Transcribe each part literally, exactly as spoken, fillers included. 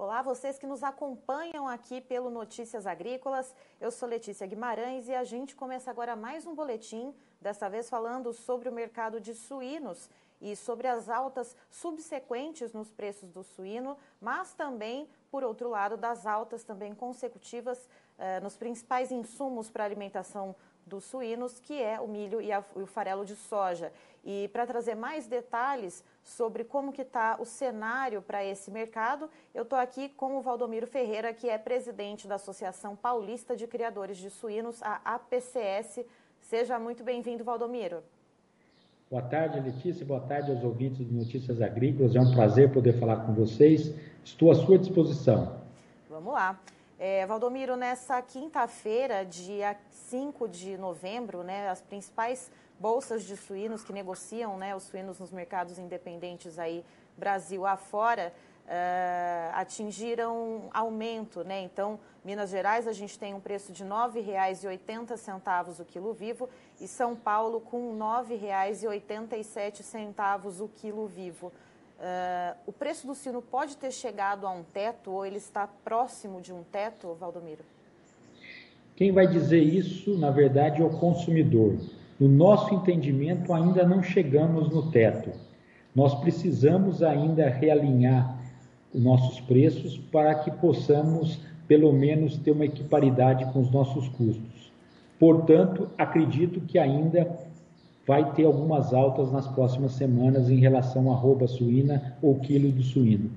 Olá, vocês que nos acompanham aqui pelo Notícias Agrícolas. Eu sou Letícia Guimarães e a gente começa agora mais um boletim, desta vez falando sobre o mercado de suínos e sobre as altas subsequentes nos preços do suíno, mas também, por outro lado, das altas também consecutivas eh, nos principais insumos para a alimentação dos suínos, que é o milho e, a, e o farelo de soja. E para trazer mais detalhes sobre como que está o cenário para esse mercado, eu estou aqui com o Valdomiro Ferreira, que é presidente da Associação Paulista de Criadores de Suínos, a A P C S. Seja muito bem-vindo, Valdomiro. Boa tarde, Letícia. Boa tarde aos ouvintes de Notícias Agrícolas. É um prazer poder falar com vocês. Estou à sua disposição. Vamos lá. É, Valdomiro, nessa quinta-feira, dia cinco de novembro, né, as principais bolsas de suínos que negociam, né, os suínos nos mercados independentes aí, Brasil afora, uh, atingiram aumento, né? Então, Minas Gerais, a gente tem um preço de nove reais e oitenta centavos o quilo vivo e São Paulo com nove reais e oitenta e sete centavos o quilo vivo. Uh, o preço do suíno pode ter chegado a um teto ou ele está próximo de um teto, Valdomiro? Quem vai dizer isso, na verdade, é o consumidor. No nosso entendimento, ainda não chegamos no teto. Nós precisamos ainda realinhar os nossos preços para que possamos, pelo menos, ter uma equiparidade com os nossos custos. Portanto, acredito que ainda vai ter algumas altas nas próximas semanas em relação à arroba suína ou quilo do suíno.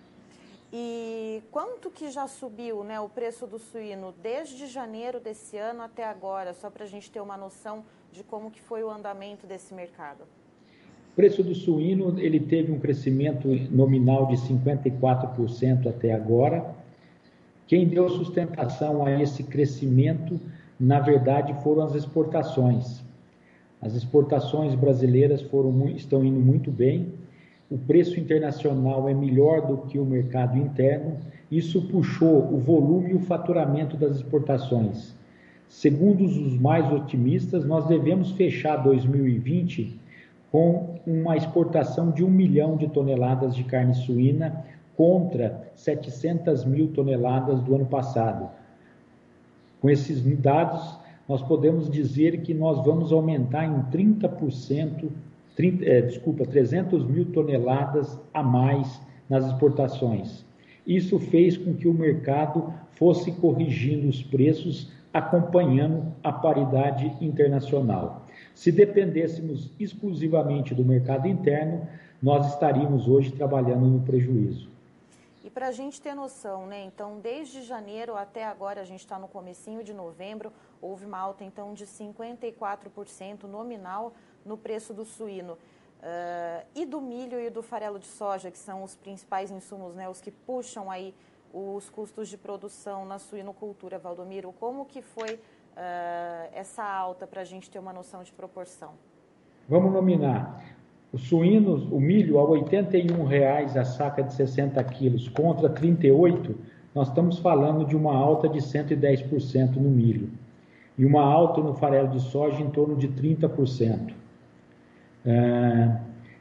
E quanto que já subiu, né, o preço do suíno desde janeiro desse ano até agora, só para a gente ter uma noção de como que foi o andamento desse mercado? O preço do suíno ele teve um crescimento nominal de cinquenta e quatro por cento até agora. Quem deu sustentação a esse crescimento, na verdade, foram as exportações. As exportações brasileiras foram, estão indo muito bem, o preço internacional é melhor do que o mercado interno, isso puxou o volume e o faturamento das exportações. Segundo os mais otimistas, nós devemos fechar dois mil e vinte com uma exportação de um milhão de toneladas de carne suína contra setecentas mil toneladas do ano passado. Com esses dados, nós podemos dizer que nós vamos aumentar em trinta por cento, trinta, é, desculpa, trezentas mil toneladas a mais nas exportações. Isso fez com que o mercado fosse corrigindo os preços, acompanhando a paridade internacional. Se dependêssemos exclusivamente do mercado interno, nós estaríamos hoje trabalhando no prejuízo. E para a gente ter noção, né? Então, desde janeiro até agora, a gente está no comecinho de novembro, houve uma alta, então, de cinquenta e quatro por cento nominal no preço do suíno. Uh, e do milho e do farelo de soja, que são os principais insumos, né? Os que puxam aí os custos de produção na suinocultura, Valdomiro. Como que foi uh, essa alta para a gente ter uma noção de proporção? Vamos nominar. Os suínos, o milho a oitenta e um reais a saca de sessenta quilos contra trinta e oito, nós estamos falando de uma alta de cento e dez por cento no milho. E uma alta no farelo de soja em torno de trinta por cento. É...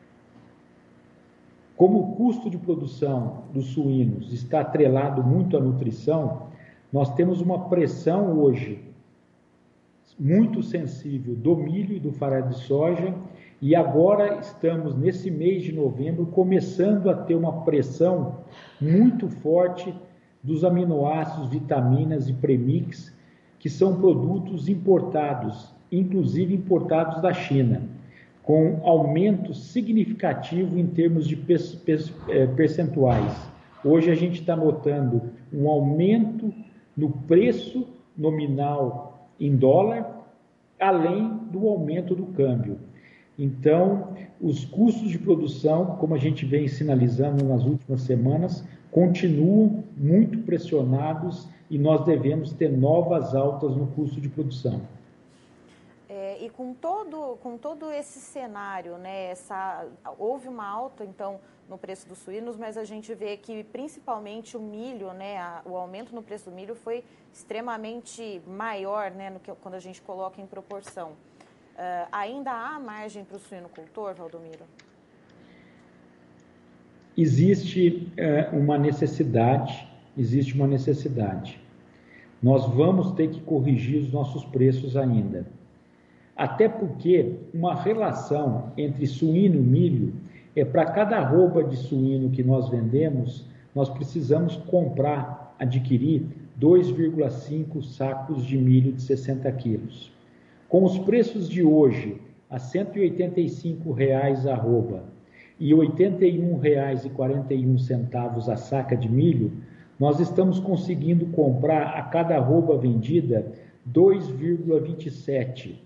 Como o custo de produção dos suínos está atrelado muito à nutrição, nós temos uma pressão hoje muito sensível do milho e do farelo de soja, e agora estamos, nesse mês de novembro, começando a ter uma pressão muito forte dos aminoácidos, vitaminas e premix, que são produtos importados, inclusive importados da China, com aumento significativo em termos de percentuais. Hoje a gente está notando um aumento no preço nominal em dólar, além do aumento do câmbio. Então, os custos de produção, como a gente vem sinalizando nas últimas semanas, continuam muito pressionados e nós devemos ter novas altas no custo de produção. É, e com todo, com todo esse cenário, né, essa, houve uma alta, então, no preço dos suínos, mas a gente vê que, principalmente, o milho, né, a, o aumento no preço do milho foi extremamente maior, né, no que, quando a gente coloca em proporção. Uh, ainda há margem para o suinocultor, Valdomiro? existe é, uma necessidade, existe uma necessidade. Nós vamos ter que corrigir os nossos preços ainda. Até porque uma relação entre suíno e milho é para cada arroba de suíno que nós vendemos, nós precisamos comprar, adquirir dois vírgula cinco sacos de milho de sessenta quilos. Com os preços de hoje, a cento e oitenta e cinco reais a arroba e oitenta e um reais e quarenta e um centavos a saca de milho, nós estamos conseguindo comprar a cada arroba vendida dois vírgula vinte e sete.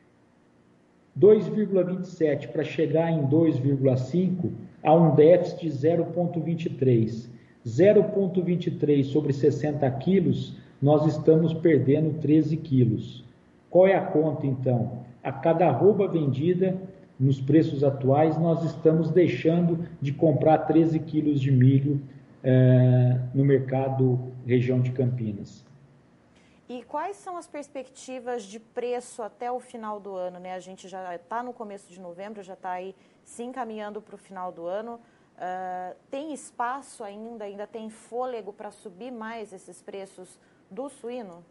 dois vírgula vinte e sete para chegar em dois vírgula cinco, há um déficit de zero vírgula vinte e três. zero vírgula vinte e três sobre sessenta quilos, nós estamos perdendo treze quilos. Qual é a conta, então? A cada arroba vendida, nos preços atuais, nós estamos deixando de comprar treze quilos de milho eh, no mercado região de Campinas. E quais são as perspectivas de preço até o final do ano, né? A gente já está no começo de novembro, já está aí se encaminhando para o final do ano. Uh, tem espaço ainda, ainda tem fôlego para subir mais esses preços do suíno?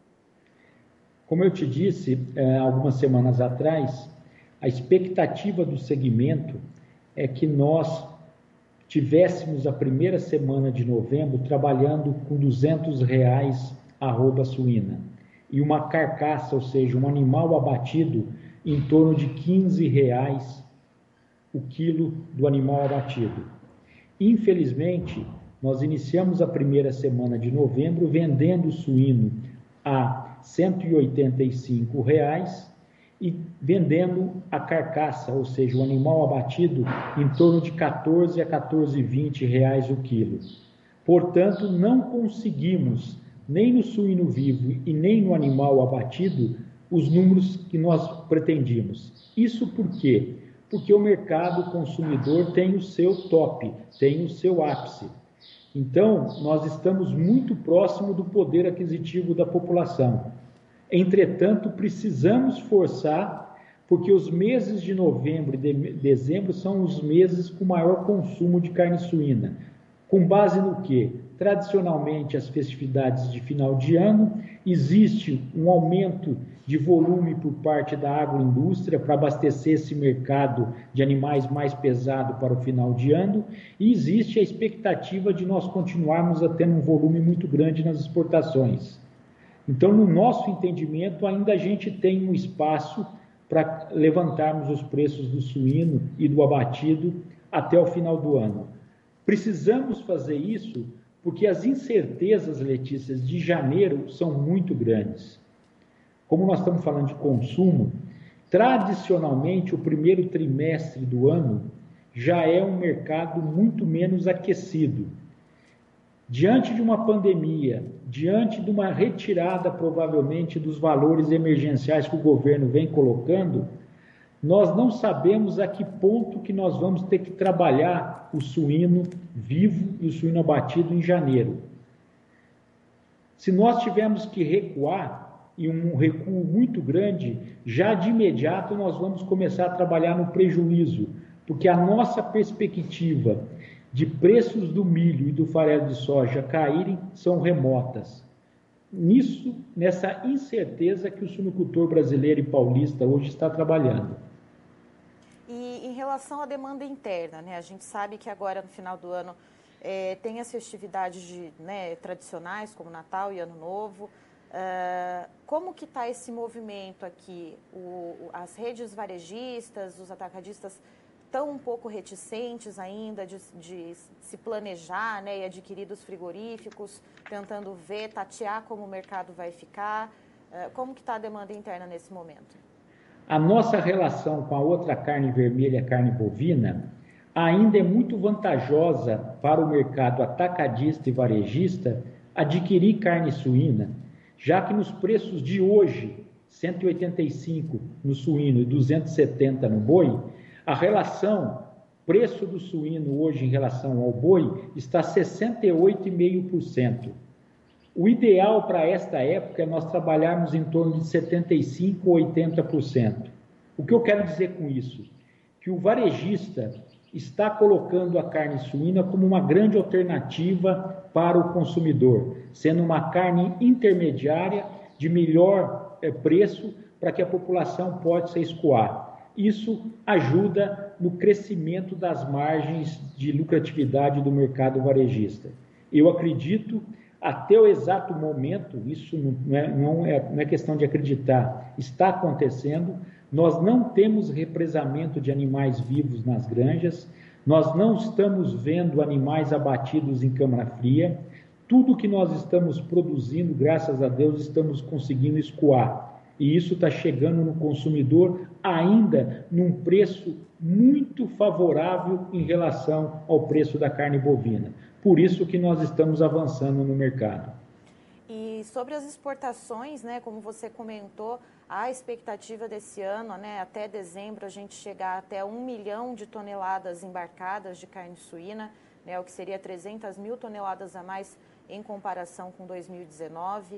Como eu te disse, eh, algumas semanas atrás, a expectativa do segmento é que nós tivéssemos a primeira semana de novembro trabalhando com duzentos reais a arroba suína e uma carcaça, ou seja, um animal abatido em torno de quinze reais o quilo do animal abatido. Infelizmente, nós iniciamos a primeira semana de novembro vendendo o suíno a cento e oitenta e cinco reais e vendendo a carcaça, ou seja, o animal abatido, em torno de quatorze a quatorze e vinte reais o quilo. Portanto, não conseguimos, nem no suíno vivo e nem no animal abatido, os números que nós pretendíamos. Isso por quê? Porque o mercado consumidor tem o seu top, tem o seu ápice. Então, nós estamos muito próximo do poder aquisitivo da população. Entretanto, precisamos forçar, porque os meses de novembro e de dezembro são os meses com maior consumo de carne suína. Com base no quê? Tradicionalmente, as festividades de final de ano, existe um aumento de volume por parte da agroindústria para abastecer esse mercado de animais mais pesado para o final de ano, e existe a expectativa de nós continuarmos a ter um volume muito grande nas exportações. Então, no nosso entendimento, ainda a gente tem um espaço para levantarmos os preços do suíno e do abatido até o final do ano. Precisamos fazer isso porque as incertezas, Letícia, de janeiro são muito grandes. Como nós estamos falando de consumo, tradicionalmente o primeiro trimestre do ano já é um mercado muito menos aquecido. Diante de uma pandemia, diante de uma retirada provavelmente dos valores emergenciais que o governo vem colocando, nós não sabemos a que ponto que nós vamos ter que trabalhar o suíno vivo e o suíno abatido em janeiro. Se nós tivermos que recuar, e um recuo muito grande, já de imediato nós vamos começar a trabalhar no prejuízo, porque a nossa perspectiva de preços do milho e do farelo de soja caírem são remotas. Nisso, nessa incerteza que o suinocultor brasileiro e paulista hoje está trabalhando. E em relação à demanda interna, né, a gente sabe que agora no final do ano é, tem as festividades de, né, tradicionais, como Natal e Ano Novo. Uh, como que está esse movimento aqui? O, as redes varejistas, os atacadistas estão um pouco reticentes ainda de, de se planejar, né, e adquirir dos frigoríficos, tentando ver, tatear como o mercado vai ficar. Uh, como que está a demanda interna nesse momento? A nossa relação com a outra carne vermelha, a carne bovina, ainda é muito vantajosa para o mercado atacadista e varejista adquirir carne suína, já que nos preços de hoje, cento e oitenta e cinco no suíno e duzentos e setenta no boi, a relação preço do suíno hoje em relação ao boi está sessenta e oito vírgula cinco por cento. O ideal para esta época é nós trabalharmos em torno de setenta e cinco por cento ou oitenta por cento. O que eu quero dizer com isso? Que o varejista está colocando a carne suína como uma grande alternativa para o consumidor, sendo uma carne intermediária de melhor é, preço para que a população possa escoar. Isso ajuda no crescimento das margens de lucratividade do mercado varejista. Eu acredito, até o exato momento, isso não é, não é, não é questão de acreditar, está acontecendo. Nós não temos represamento de animais vivos nas granjas, nós não estamos vendo animais abatidos em câmara fria. Tudo que nós estamos produzindo, graças a Deus, estamos conseguindo escoar. E isso está chegando no consumidor ainda num preço muito favorável em relação ao preço da carne bovina. Por isso que nós estamos avançando no mercado. E sobre as exportações, né, como você comentou, a expectativa desse ano, né, até dezembro, a gente chegar até um milhão de toneladas embarcadas de carne suína, né, o que seria trezentas mil toneladas a mais em comparação com dois mil e dezenove.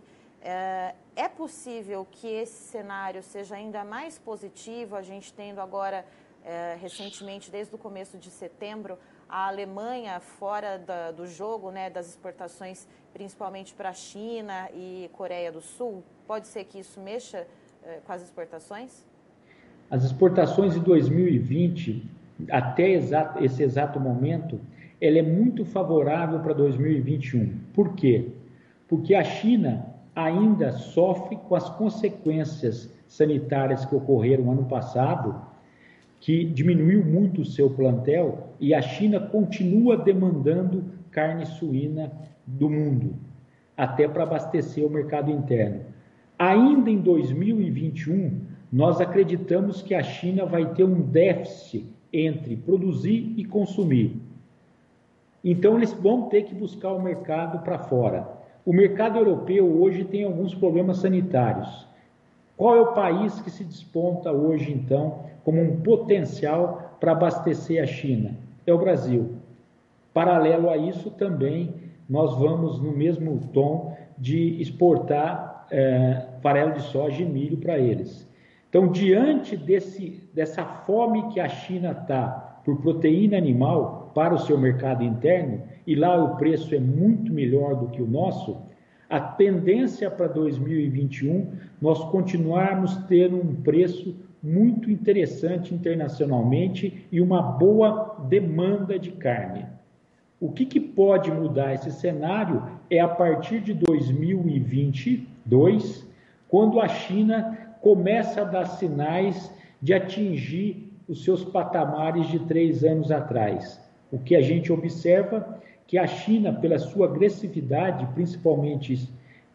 É possível que esse cenário seja ainda mais positivo, a gente tendo agora, recentemente, desde o começo de setembro, a Alemanha fora da, do jogo, né, das exportações, principalmente para a China e Coreia do Sul? Pode ser que isso mexa eh, com as exportações? As exportações de dois mil e vinte, até exato, esse exato momento, ela é muito favorável para dois mil e vinte e um. Por quê? Porque a China ainda sofre com as consequências sanitárias que ocorreram ano passado, que diminuiu muito o seu plantel, e a China continua demandando carne suína do mundo, até para abastecer o mercado interno. Ainda em dois mil e vinte e um, nós acreditamos que a China vai ter um déficit entre produzir e consumir. Então, eles vão ter que buscar o mercado para fora. O mercado europeu hoje tem alguns problemas sanitários. Qual é o país que se desponta hoje, então, como um potencial para abastecer a China? É o Brasil. Paralelo a isso, também, nós vamos no mesmo tom de exportar é, farelo de soja e milho para eles. Então, diante desse, dessa fome que a China está por proteína animal para o seu mercado interno, e lá o preço é muito melhor do que o nosso, a tendência para dois mil e vinte e um, nós continuarmos tendo um preço muito interessante internacionalmente e uma boa demanda de carne. O que, que pode mudar esse cenário é a partir de dois mil e vinte e dois, quando a China começa a dar sinais de atingir os seus patamares de três anos atrás. O que a gente observa que a China, pela sua agressividade, principalmente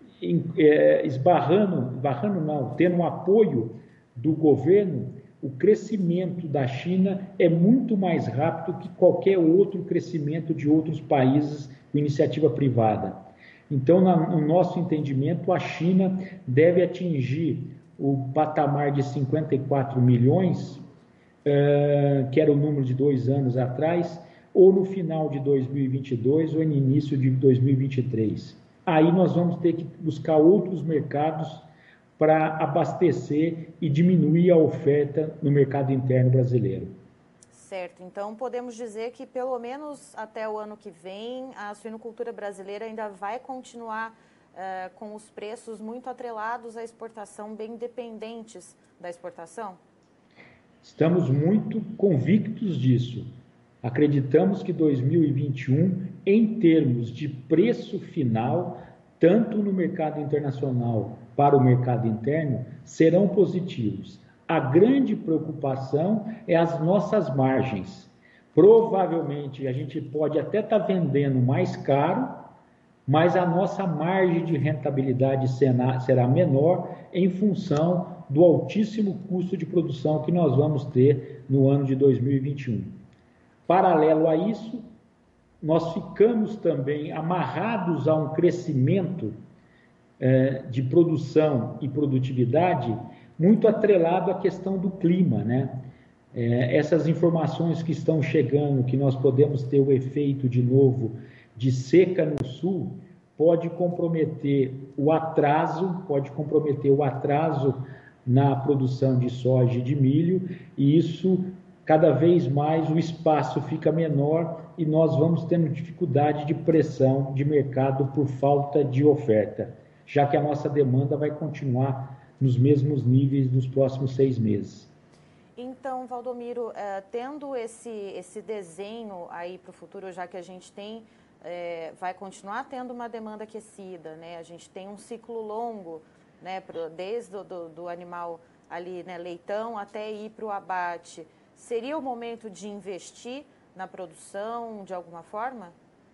esbarrando, esbarrando não, tendo um apoio do governo, o crescimento da China é muito mais rápido que qualquer outro crescimento de outros países com iniciativa privada. Então, no nosso entendimento, a China deve atingir o patamar de cinquenta e quatro milhões, que era o número de dois anos atrás, ou no final de dois mil e vinte e dois ou no início de dois mil e vinte e três. Aí nós vamos ter que buscar outros mercados para abastecer e diminuir a oferta no mercado interno brasileiro. Certo, então podemos dizer que pelo menos até o ano que vem a suinocultura brasileira ainda vai continuar uh, com os preços muito atrelados à exportação, bem dependentes da exportação? Estamos muito convictos disso. Acreditamos que dois mil e vinte e um, em termos de preço final, tanto no mercado internacional para o mercado interno, serão positivos. A grande preocupação é as nossas margens. Provavelmente a gente pode até estar vendendo mais caro, mas a nossa margem de rentabilidade será menor em função do altíssimo custo de produção que nós vamos ter no ano de dois mil e vinte e um. Paralelo a isso, nós ficamos também amarrados a um crescimento eh, de produção e produtividade muito atrelado à questão do clima, né? Eh, essas informações que estão chegando, que nós podemos ter o efeito de novo de seca no sul, pode comprometer o atraso, pode comprometer o atraso na produção de soja e de milho, e isso cada vez mais o espaço fica menor e nós vamos tendo dificuldade de pressão de mercado por falta de oferta, já que a nossa demanda vai continuar nos mesmos níveis nos próximos seis meses. Então, Valdomiro, eh, tendo esse, esse desenho aí para o futuro, já que a gente tem, eh, vai continuar tendo uma demanda aquecida, né? A gente tem um ciclo longo, né? Pro, desde do, do, do animal ali, né, leitão, até ir para o abate. Seria o momento de investir na produção de alguma forma?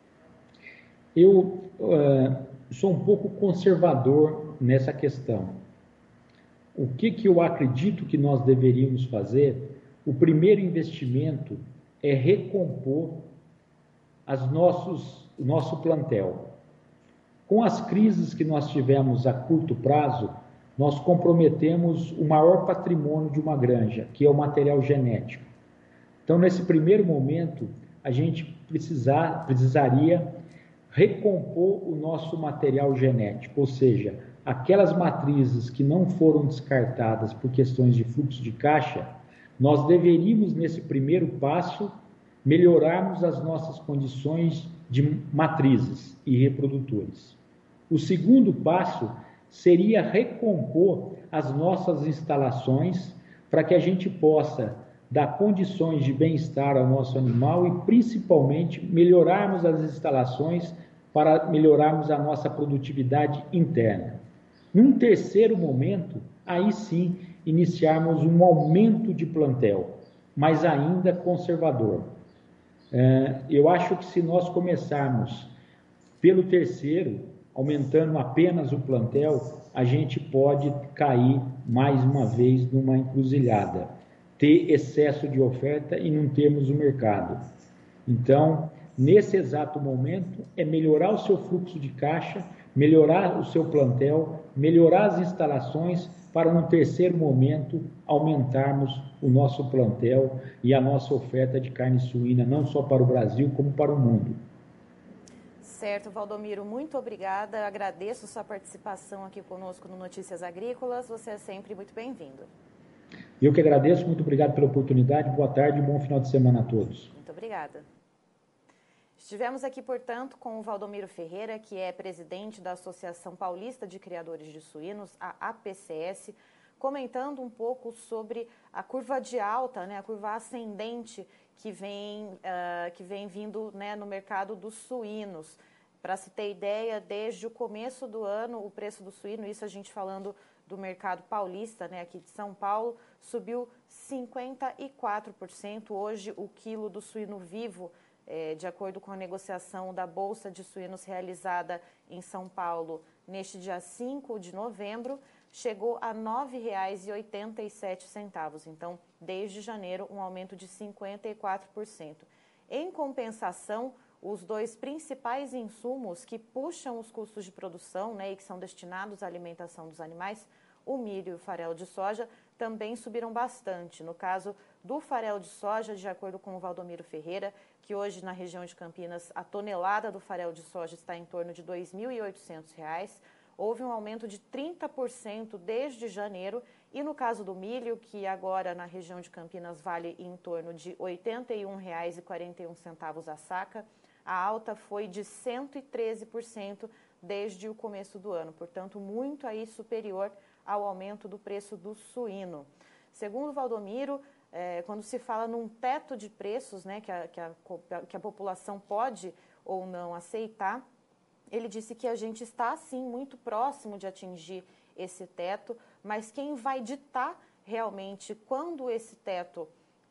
Eu uh, sou um pouco conservador nessa questão. O que, que eu acredito que nós deveríamos fazer? O primeiro investimento é recompor as nossos, o nosso plantel. Com as crises que nós tivemos a curto prazo, nós comprometemos o maior patrimônio de uma granja, que é o material genético. Então, nesse primeiro momento, a gente precisar, precisaria recompor o nosso material genético, ou seja, aquelas matrizes que não foram descartadas por questões de fluxo de caixa, nós deveríamos, nesse primeiro passo, melhorarmos as nossas condições de matrizes e reprodutores. O segundo passo seria recompor as nossas instalações para que a gente possa dar condições de bem-estar ao nosso animal e, principalmente, melhorarmos as instalações para melhorarmos a nossa produtividade interna. Num terceiro momento, aí sim, iniciarmos um aumento de plantel, mas ainda conservador. Eu acho que se nós começarmos pelo terceiro, aumentando apenas o plantel, a gente pode cair mais uma vez numa encruzilhada, ter excesso de oferta e não termos o mercado. Então, nesse exato momento, é melhorar o seu fluxo de caixa, melhorar o seu plantel, melhorar as instalações, para no terceiro momento aumentarmos o nosso plantel e a nossa oferta de carne suína, não só para o Brasil, como para o mundo. Certo, Valdomiro, muito obrigada. Agradeço sua participação aqui conosco no Notícias Agrícolas. Você é sempre muito bem-vindo. Eu que agradeço, muito obrigado pela oportunidade. Boa tarde e bom final de semana a todos. Muito obrigada. Estivemos aqui, portanto, com o Valdomiro Ferreira, que é presidente da Associação Paulista de Criadores de Suínos, a A P C S, comentando um pouco sobre a curva de alta, né, a curva ascendente que vem, uh, que vem vindo, né, no mercado dos suínos. Para se ter ideia, desde o começo do ano, o preço do suíno, isso a gente falando do mercado paulista, né, aqui de São Paulo, subiu cinquenta e quatro por cento. Hoje, o quilo do suíno vivo, É, de acordo com a negociação da Bolsa de Suínos realizada em São Paulo neste dia cinco de novembro, chegou a nove reais e oitenta e sete centavos. Então, desde janeiro, um aumento de cinquenta e quatro por cento. Em compensação, os dois principais insumos que puxam os custos de produção, né, e que são destinados à alimentação dos animais, o milho e o farelo de soja, também subiram bastante. No caso do farelo de soja, de acordo com o Valdomiro Ferreira, que hoje na região de Campinas a tonelada do farelo de soja está em torno de dois mil e oitocentos reais, houve um aumento de trinta por cento desde janeiro, e no caso do milho, que agora na região de Campinas vale em torno de oitenta e um reais e quarenta e um centavos a saca, a alta foi de cento e treze por cento desde o começo do ano, portanto muito aí superior ao aumento do preço do suíno. Segundo o Valdomiro, É, quando se fala num teto de preços, né, que, a, que, a, que a população pode ou não aceitar, ele disse que a gente está, sim, muito próximo de atingir esse teto, mas quem vai ditar realmente quando esse teto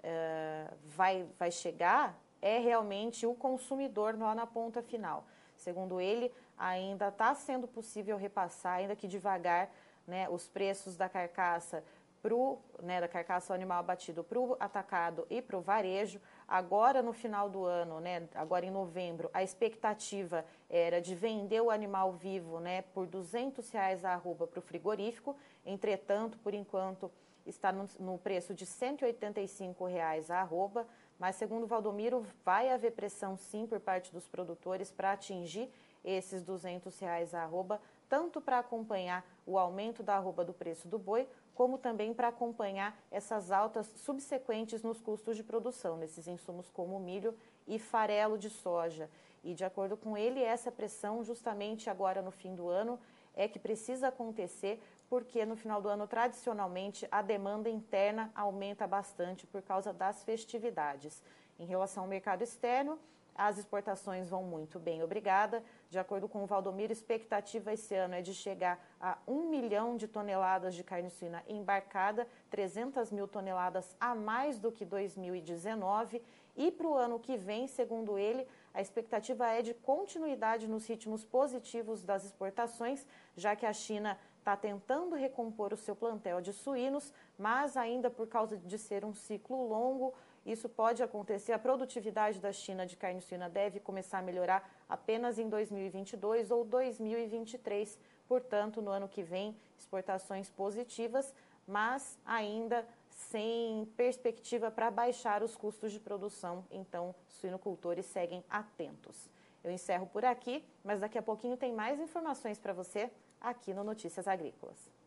é, vai, vai chegar é realmente o consumidor lá na ponta final. Segundo ele, ainda está sendo possível repassar, ainda que devagar, né, os preços da carcaça Pro, né, da carcaça animal abatido para o atacado e para o varejo. Agora, no final do ano, né, agora em novembro, a expectativa era de vender o animal vivo, né, por duzentos reais a arroba para o frigorífico. Entretanto, por enquanto, está no, no preço de cento e oitenta e cinco reais a arroba. Mas, segundo o Valdomiro, vai haver pressão, sim, por parte dos produtores para atingir esses duzentos reais a arroba, tanto para acompanhar o aumento da arroba do preço do boi, como também para acompanhar essas altas subsequentes nos custos de produção, nesses insumos como milho e farelo de soja. E, de acordo com ele, essa pressão, justamente agora no fim do ano, é que precisa acontecer, porque no final do ano, tradicionalmente, a demanda interna aumenta bastante por causa das festividades. Em relação ao mercado externo, as exportações vão muito bem, obrigada. De acordo com o Valdomiro, a expectativa esse ano é de chegar a um milhão de toneladas de carne suína embarcada, trezentas mil toneladas a mais do que dois mil e dezenove. E para o ano que vem, segundo ele, a expectativa é de continuidade nos ritmos positivos das exportações, já que a China está tentando recompor o seu plantel de suínos, mas ainda por causa de ser um ciclo longo, isso pode acontecer. A produtividade da China de carne suína deve começar a melhorar apenas em dois mil e vinte e dois ou dois mil e vinte e três. Portanto, no ano que vem, exportações positivas, mas ainda sem perspectiva para baixar os custos de produção. Então, os suinocultores seguem atentos. Eu encerro por aqui, mas daqui a pouquinho tem mais informações para você aqui no Notícias Agrícolas.